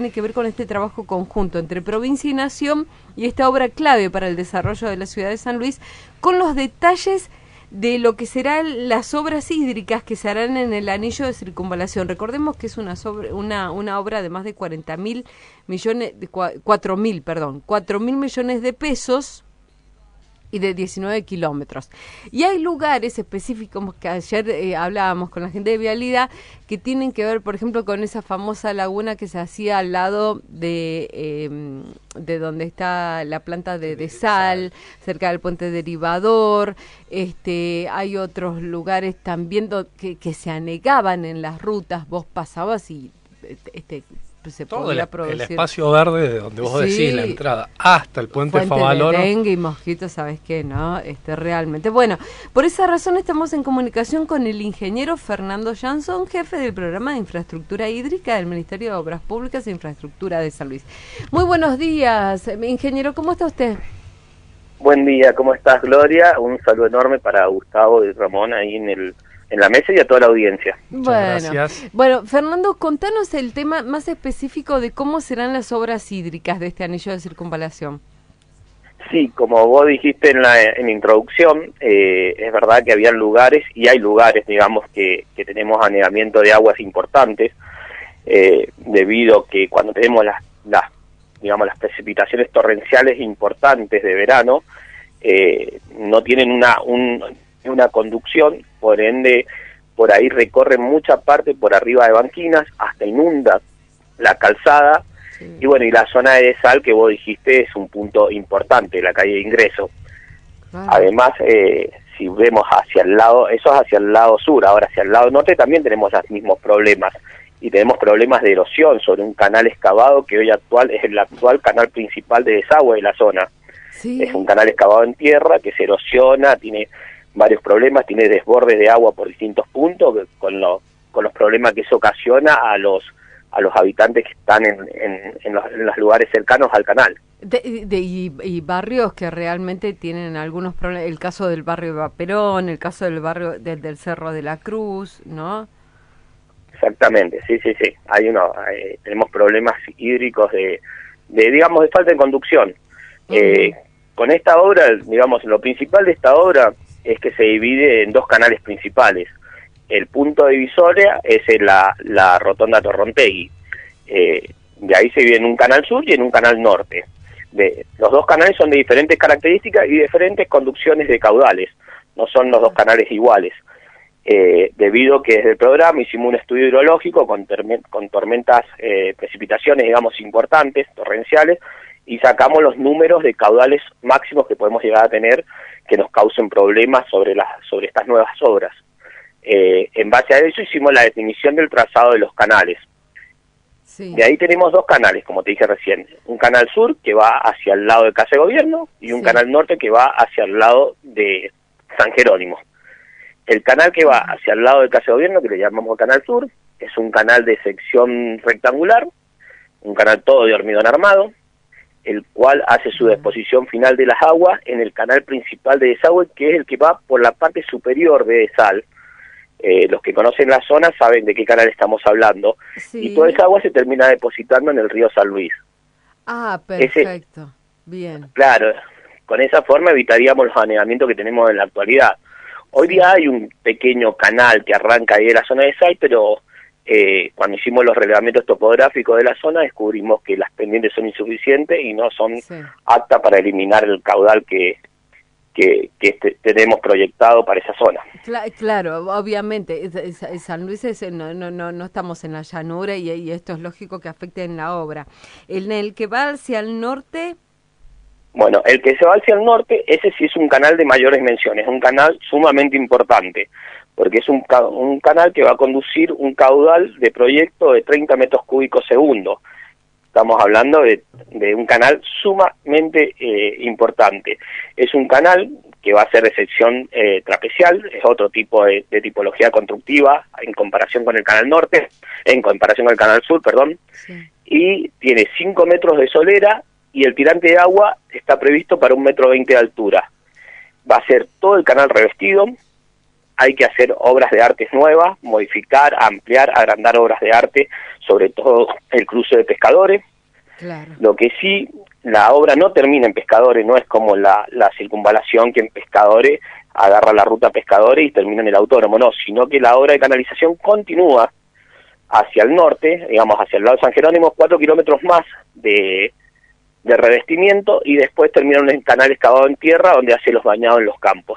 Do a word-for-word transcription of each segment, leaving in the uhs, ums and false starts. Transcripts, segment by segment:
Tiene que ver con este trabajo conjunto entre provincia y nación y esta obra clave para el desarrollo de la ciudad de San Luis, con los detalles de lo que serán las obras hídricas que se harán en el anillo de circunvalación. Recordemos que es una sobre, una una obra de más de cuarenta mil millones, de cuatro mil, perdón, cuatro mil millones de pesos y de diecinueve kilómetros. Y hay lugares específicos que ayer eh, hablábamos con la gente de Vialidad que tienen que ver, por ejemplo, con esa famosa laguna que se hacía al lado de eh, de donde está la planta de, de sal, cerca del puente derivador. Este, hay otros lugares también do, que, que se anegaban en las rutas. Vos pasabas y este se todo podía el, producir. el espacio verde de donde vos sí, decís la entrada hasta el puente Fuente Favaloro. De dengue y mosquitos, ¿sabes qué? ¿No? Este, realmente. Bueno, por esa razón estamos en comunicación con el ingeniero Fernando Jansson, jefe del programa de infraestructura hídrica del Ministerio de Obras Públicas e Infraestructura de San Luis. Muy buenos días, ingeniero, ¿cómo está usted? Buen día, ¿cómo estás, Gloria? Un saludo enorme para Gustavo y Ramón ahí en el en la mesa y a toda la audiencia. Bueno, gracias. Bueno, Fernando, contanos el tema más específico de cómo serán las obras hídricas de este anillo de circunvalación. Sí, como vos dijiste en la, en la introducción, eh, es verdad que había lugares, y hay lugares, digamos, que, que tenemos anegamiento de aguas importantes, eh, debido que cuando tenemos las, las, digamos, las precipitaciones torrenciales importantes de verano, eh, no tienen una, un, una conducción, por ende, por ahí recorren mucha parte por arriba de banquinas, hasta inunda la calzada. Sí. Y bueno, y la zona de sal que vos dijiste es un punto importante, la calle de ingreso. Claro. Además, eh, si vemos hacia el lado, eso es hacia el lado sur, ahora hacia el lado norte también tenemos los mismos problemas, y tenemos problemas de erosión sobre un canal excavado que hoy actual es el actual canal principal de desagüe de la zona. Sí. Es un canal excavado en tierra que se erosiona, tiene varios problemas, tiene desbordes de agua por distintos puntos, con, lo, con los problemas que eso ocasiona a los a los habitantes que están en, en, en, los, en los lugares cercanos al canal. De, de, y, y barrios que realmente tienen algunos problemas, el caso del barrio de Vaperón, el caso del barrio del, del Cerro de la Cruz, ¿no? Exactamente, sí, sí, sí. Hay uno, hay, tenemos problemas hídricos de, de, digamos, de falta de conducción. Uh-huh. Eh, con esta obra, digamos, lo principal de esta obra es que se divide en dos canales principales. El punto divisoria es en la, la rotonda Torrontegui. Eh, de ahí se divide en un canal sur y en un canal norte. De, los dos canales son de diferentes características y diferentes conducciones de caudales. No son los dos canales iguales. Eh, debido a que desde el programa hicimos un estudio hidrológico con, con tormentas, eh, precipitaciones, digamos, importantes, torrenciales, y sacamos los números de caudales máximos que podemos llegar a tener que nos causen problemas sobre las sobre estas nuevas obras. Eh, en base a eso hicimos la definición del trazado de los canales. Sí. De ahí tenemos dos canales, como te dije recién. Un canal sur que va hacia el lado de Casa de Gobierno y un sí. canal norte que va hacia el lado de San Jerónimo. El canal que va hacia el lado de Casa de Gobierno, que le llamamos canal sur, es un canal de sección rectangular, un canal todo de hormigón armado, el cual hace su disposición final de las aguas en el canal principal de desagüe, que es el que va por la parte superior de sal. Eh, los que conocen la zona saben de qué canal estamos hablando. Sí. Y toda esa agua se termina depositando en el río San Luis. Ah, perfecto. Ese, bien. Claro, con esa forma evitaríamos los anegamientos que tenemos en la actualidad. Hoy sí. día hay un pequeño canal que arranca ahí de la zona de sal, pero Eh, cuando hicimos los relevamientos topográficos de la zona descubrimos que las pendientes son insuficientes y no son sí. aptas para eliminar el caudal que que, que este, tenemos proyectado para esa zona. Cla claro, obviamente, es, es, es San Luis es, no, no, no, no estamos en la llanura y, y esto es lógico que afecte en la obra. ¿En el que va hacia el norte? Bueno, el que se va hacia el norte, ese sí es un canal de mayores dimensiones, un canal sumamente importante, porque es un, ca un canal que va a conducir un caudal de proyecto de treinta metros cúbicos segundo. Estamos hablando de, de un canal sumamente eh, importante. Es un canal que va a ser de sección eh, trapecial, es otro tipo de, de tipología constructiva en comparación con el canal norte, en comparación con el canal sur, perdón, sí. Y tiene cinco metros de solera y el tirante de agua está previsto para un metro veinte de altura. Va a ser todo el canal revestido, hay que hacer obras de arte nuevas, modificar, ampliar, agrandar obras de arte, sobre todo el cruce de Pescadores. Claro. Lo que sí, la obra no termina en Pescadores, no es como la, la circunvalación que en Pescadores agarra la ruta Pescadores y termina en el autódromo, no, sino que la obra de canalización continúa hacia el norte, digamos hacia el lado de San Jerónimo, cuatro kilómetros más de, de revestimiento, y después termina en un canal excavado en tierra donde hace los bañados en los campos.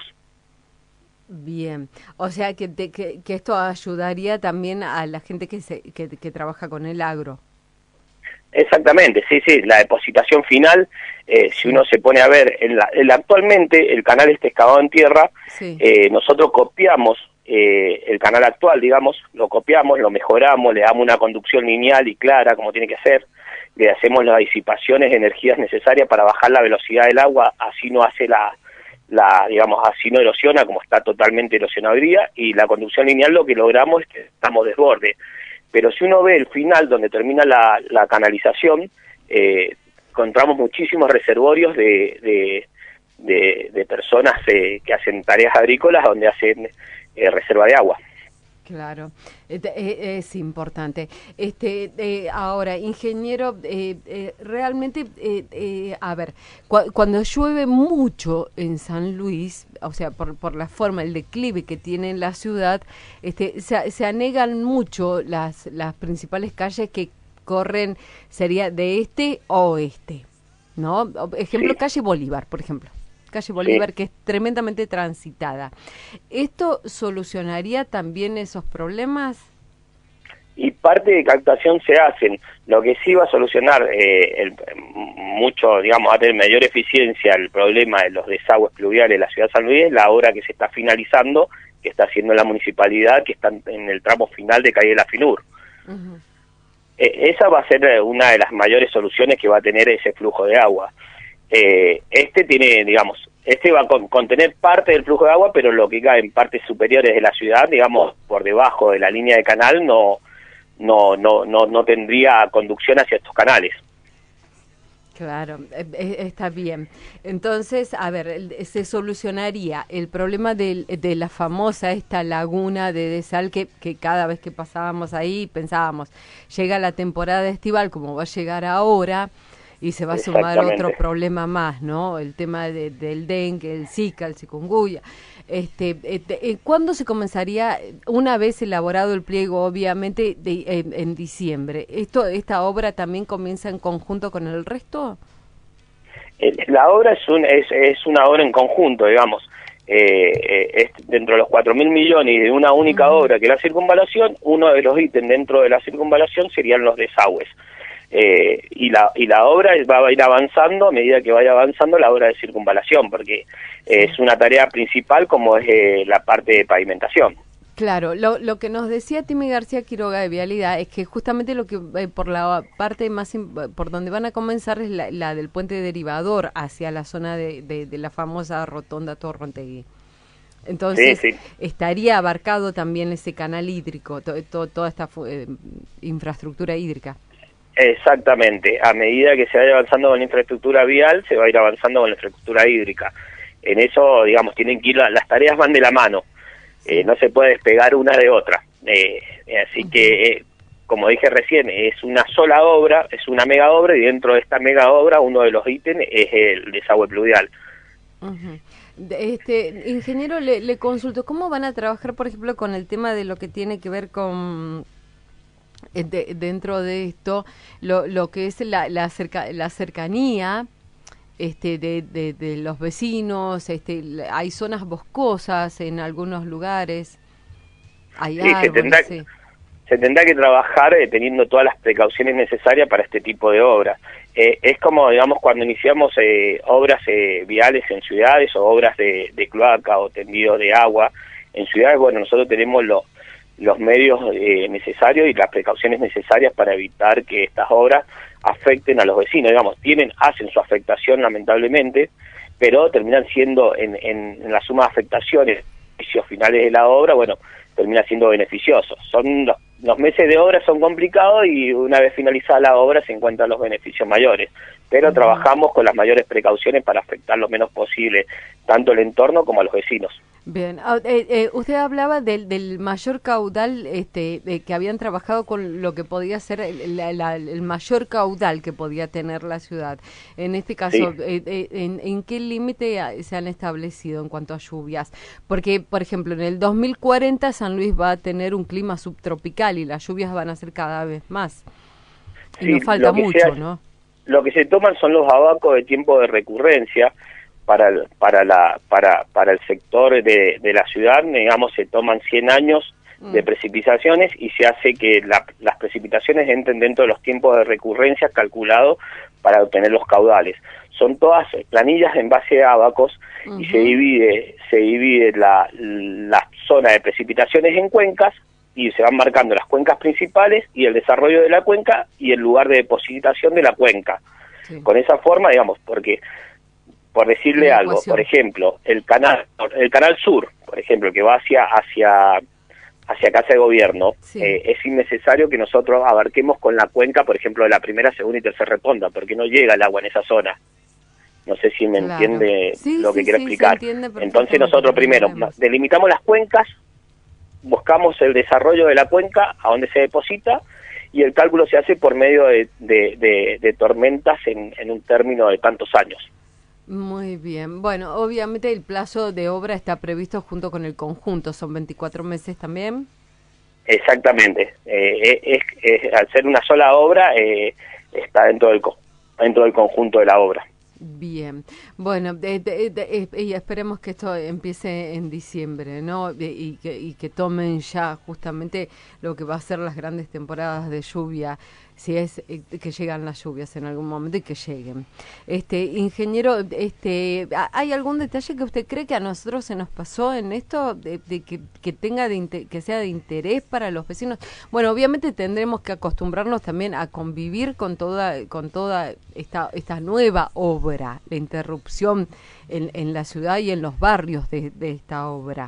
Bien, o sea que, te, que, que esto ayudaría también a la gente que, se, que, que trabaja con el agro. Exactamente, sí, sí, la depositación final, eh, si uno se pone a ver, en la, en la, actualmente el canal este excavado en tierra, sí. eh, nosotros copiamos eh, el canal actual, digamos, lo copiamos, lo mejoramos, le damos una conducción lineal y clara como tiene que ser, le hacemos las disipaciones de energías necesarias para bajar la velocidad del agua, así no hace la, la digamos, así no erosiona como está totalmente erosionado hoy día, y la conducción lineal lo que logramos es que estamos desborde. Pero si uno ve el final donde termina la, la canalización, eh, encontramos muchísimos reservorios de, de, de, de personas eh, que hacen tareas agrícolas donde hacen eh, reserva de agua. Claro, es importante. Este, eh, ahora, ingeniero, eh, eh, realmente, eh, eh, a ver, cu cuando llueve mucho en San Luis, o sea, por, por la forma, el declive que tiene en la ciudad, este, se, se anegan mucho las, las principales calles que corren, sería de este a oeste, ¿no? Ejemplo, sí. Calle Bolívar, por ejemplo. Calle Bolívar, sí. Que es tremendamente transitada. ¿Esto solucionaría también esos problemas? Y parte de captación se hacen. Lo que sí va a solucionar eh, el, mucho, digamos, va a tener mayor eficiencia el problema de los desagües pluviales de la ciudad de San Luis, es la obra que se está finalizando, que está haciendo la municipalidad, que está en el tramo final de calle de la Finur. Uh-huh. eh, esa va a ser una de las mayores soluciones que va a tener ese flujo de agua. Eh, este tiene, digamos, este va a con, contener parte del flujo de agua, pero lo que cae en partes superiores de la ciudad, digamos, por debajo de la línea de canal, no, no, no, no, no tendría conducción hacia estos canales. Claro, eh, está bien. Entonces, a ver, se solucionaría el problema de, de la famosa esta laguna de desal que, que cada vez que pasábamos ahí pensábamos, llega la temporada estival, como va a llegar ahora, y se va a sumar otro problema más, ¿no? El tema de, del dengue, el zika, el chikungunya. Este, este, ¿cuándo se comenzaría, una vez elaborado el pliego, obviamente, de, en, en diciembre? ¿Esto, esta obra también comienza en conjunto con el resto? La obra es, un, es, es una obra en conjunto, digamos. Eh, eh, es dentro de los cuatro mil millones y de una única uh-huh. obra que es la circunvalación, uno de los ítems dentro de la circunvalación serían los desagües. Eh, y la y la obra va a ir avanzando a medida que vaya avanzando la obra de circunvalación, porque eh, es una tarea principal como es eh, la parte de pavimentación. Claro, lo, lo que nos decía Timi García Quiroga de Vialidad es que justamente lo que eh, por la parte más por donde van a comenzar es la, la del puente derivador hacia la zona de, de, de la famosa rotonda Torrontegui. Entonces, sí, sí. estaría abarcado también ese canal hídrico, to, to, toda esta eh, infraestructura hídrica. Exactamente, a medida que se vaya avanzando con la infraestructura vial, se va a ir avanzando con la infraestructura hídrica. En eso, digamos, tienen que ir, las tareas van de la mano, sí. eh, no se puede despegar una de otra. Eh, así uh-huh. que, eh, como dije recién, es una sola obra, es una mega obra, y dentro de esta mega obra uno de los ítems es el desagüe pluvial. Uh-huh. Este, ingeniero, le, le consulto, ¿cómo van a trabajar, por ejemplo, con el tema de lo que tiene que ver con... De, dentro de esto, lo, lo que es la, la, cerca, la cercanía este, de, de, de los vecinos, este, hay zonas boscosas en algunos lugares, hay sí, árboles, se tendrá, sí. se tendrá que trabajar eh, teniendo todas las precauciones necesarias para este tipo de obras. Eh, es como, digamos, cuando iniciamos eh, obras eh, viales en ciudades o obras de, de cloaca o tendido de agua en ciudades, bueno, nosotros tenemos los los medios eh, necesarios y las precauciones necesarias para evitar que estas obras afecten a los vecinos. Digamos, tienen, hacen su afectación lamentablemente, pero terminan siendo en, en, en la suma de afectaciones, beneficios finales de la obra, bueno, termina siendo beneficiosos. Son los, los meses de obra son complicados y una vez finalizada la obra se encuentran los beneficios mayores, pero uh-huh. trabajamos con las mayores precauciones para afectar lo menos posible tanto el entorno como a los vecinos. Bien, ah, eh, eh, usted hablaba del, del mayor caudal, este, eh, que habían trabajado con lo que podía ser el, la- la- el mayor caudal que podía tener la ciudad. En este caso, Sí, eh, eh, en, ¿en qué límite ah, se han establecido en cuanto a lluvias? Porque, por ejemplo, en el dos mil cuarenta San Luis va a tener un clima subtropical y las lluvias van a ser cada vez más. Y sí, nos falta lo que se mucho, hace- ¿no? lo que se toman son los abacos de tiempo de recurrencia para el, para la para para el sector de, de la ciudad. Digamos, se toman cien años de Mm. precipitaciones y se hace que la- las precipitaciones entren dentro de los tiempos de recurrencia calculados para obtener los caudales. Son todas planillas en base a abacos y se Ujú. divide se divide la, la zona de precipitaciones en cuencas y se van marcando las cuencas principales y el desarrollo de la cuenca y el lugar de depositación de la cuenca. Sí. Con esa forma, digamos, porque, por decirle Una algo, ecuación. por ejemplo, el canal el canal sur, por ejemplo, que va hacia hacia hacia Casa de Gobierno, Sí. eh, es innecesario que nosotros abarquemos con la cuenca, por ejemplo, de la primera, segunda y tercera reponda, porque no llega el agua en esa zona. No sé si me Claro. entiende Sí, lo que sí, quiero sí, se explicar. entiende Entonces perfectamente, nosotros lo primero entendemos. delimitamos las cuencas, buscamos el desarrollo de la cuenca, a dónde se deposita, y el cálculo se hace por medio de, de, de, de tormentas en, en un término de tantos años. Muy bien. Bueno, obviamente el plazo de obra está previsto junto con el conjunto. ¿Son veinticuatro meses también? Exactamente. Eh, es, es- al ser una sola obra, eh, está dentro del, co- dentro del conjunto de la obra. Bien. Bueno, de- de- de- eh, y esperemos que esto empiece en diciembre, ¿no? Y, y que, y que tomen ya justamente lo que va a ser las grandes temporadas de lluvia, si es eh, que llegan las lluvias en algún momento y que lleguen. Este, ingeniero, este, ¿ha- ¿hay algún detalle que usted cree que a nosotros se nos pasó en esto, de, de que, que tenga de inte- que sea de interés para los vecinos? Bueno, obviamente tendremos que acostumbrarnos también a convivir con toda, con toda esta, esta nueva obra, la interrupción en, en la ciudad y en los barrios de, de esta obra.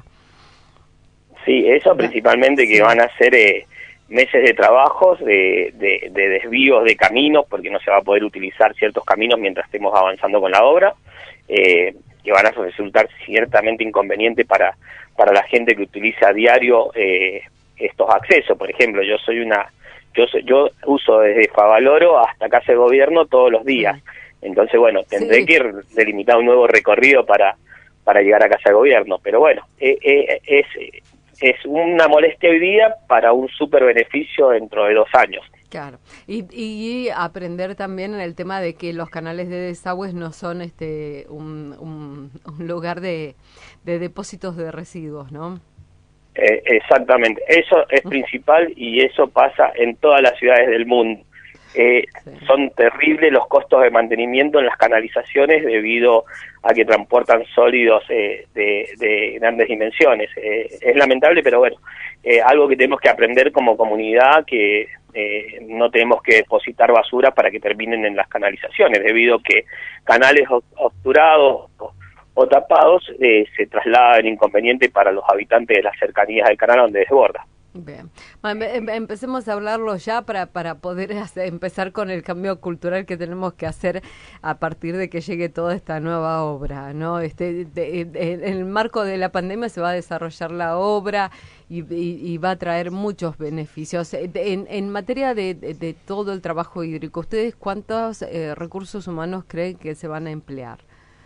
Sí, eso Da- principalmente que sí. van a ser eh, meses de trabajos, de, de, de desvíos de caminos, porque no se va a poder utilizar ciertos caminos mientras estemos avanzando con la obra, eh, que van a resultar ciertamente inconvenientes para, para la gente que utiliza a diario eh, estos accesos. Por ejemplo, yo soy una, yo soy- yo uso desde Favaloro hasta Casa de Gobierno todos los días. Sí. Entonces, bueno, tendré Sí. que ir delimitar un nuevo recorrido para para llegar a Casa de Gobierno, pero bueno, eh, eh, es es una molestia hoy día para un súper beneficio dentro de dos años. Claro, y, y aprender también en el tema de que los canales de desagües no son este un, un, un lugar de, de depósitos de residuos, ¿no? Eh, exactamente, eso es principal y eso pasa en todas las ciudades del mundo. Eh, Sí. Son terribles los costos de mantenimiento en las canalizaciones debido a que transportan sólidos eh, de, de grandes dimensiones. Eh, es lamentable, pero bueno, eh, algo que tenemos que aprender como comunidad, que eh, no tenemos que depositar basura para que terminen en las canalizaciones, debido a que canales ob- obturados o, o tapados eh, se trasladan inconveniente para los habitantes de las cercanías del canal donde desborda. Bien, bueno, em- empecemos a hablarlo ya para, para poder hacer- empezar con el cambio cultural que tenemos que hacer a partir de que llegue toda esta nueva obra, ¿no? Este, de- de- en el marco de la pandemia se va a desarrollar la obra y, y- y va a traer muchos beneficios. Eh, de- En, en materia de, de- de todo el trabajo hídrico, ¿ustedes cuántos eh, recursos humanos creen que se van a emplear?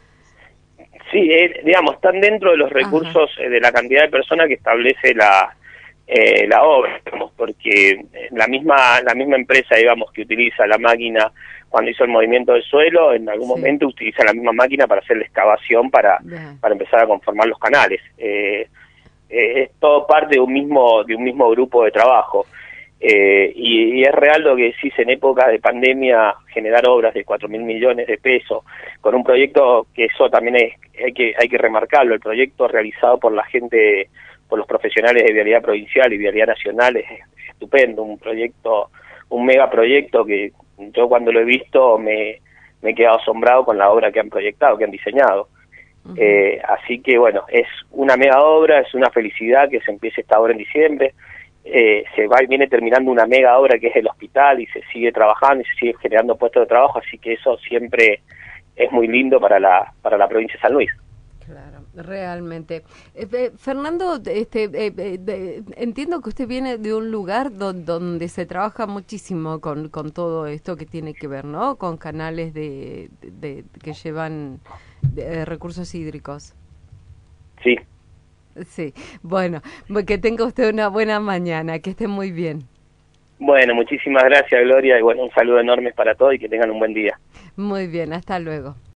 Sí, eh, digamos, están dentro de los recursos eh, de la cantidad de personas que establece la eh, la obra, digamos, porque eh, la misma la misma empresa, digamos, que utiliza la máquina cuando hizo el movimiento del suelo, en algún Sí. momento utiliza la misma máquina para hacer la excavación para Bien. para empezar a conformar los canales. Eh, eh, es todo parte de un mismo de un mismo grupo de trabajo. Eh, y, y es real lo que decís, en época de pandemia, generar obras de cuatro mil millones de pesos, con un proyecto que eso también es, hay que hay que remarcarlo, el proyecto realizado por la gente, por los profesionales de Vialidad Provincial y Vialidad Nacional es estupendo, un proyecto, un megaproyecto que yo cuando lo he visto me, me he quedado asombrado con la obra que han proyectado, que han diseñado. Ujú. Eh, así que bueno, es una mega obra, es una felicidad que se empiece esta obra en diciembre. Eh, se va y viene terminando una mega obra que es el hospital y se sigue trabajando y se sigue generando puestos de trabajo, así que eso siempre es muy lindo para la para la provincia de San Luis. Claro. Realmente. Eh, eh, Fernando, este, eh, eh, de- entiendo que usted viene de un lugar don- donde se trabaja muchísimo con, con todo esto que tiene que ver, ¿no? Con canales de, de- de- que llevan eh, recursos hídricos. Sí. Sí, bueno, bu- que tenga usted una buena mañana, que esté muy bien. Bueno, muchísimas gracias, Gloria, y bueno, un saludo enorme para todos y que tengan un buen día. Muy bien, hasta luego.